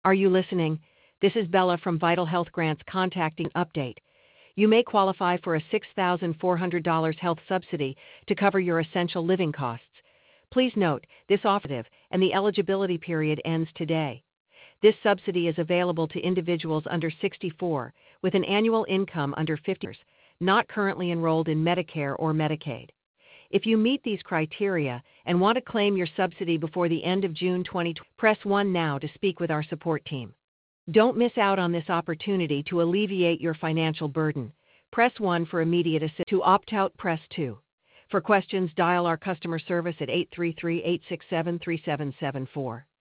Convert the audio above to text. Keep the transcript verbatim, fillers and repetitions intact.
Are you listening? This is Bella from Vital Health Grants contacting update. You may qualify for a six thousand four hundred dollars health subsidy to cover your essential living costs. Please note, this offer and the eligibility period ends today. This subsidy is available to individuals under sixty-four with an annual income under fifty dollars, not currently enrolled in Medicare or Medicaid. If you meet these criteria and want to claim your subsidy before the end of June twenty twenty, press one now to speak with our support team. Don't miss out on this opportunity to alleviate your financial burden. Press one for immediate assistance. To opt out, press two. For questions, dial our customer service at eight three three, eight six seven, three seven seven four.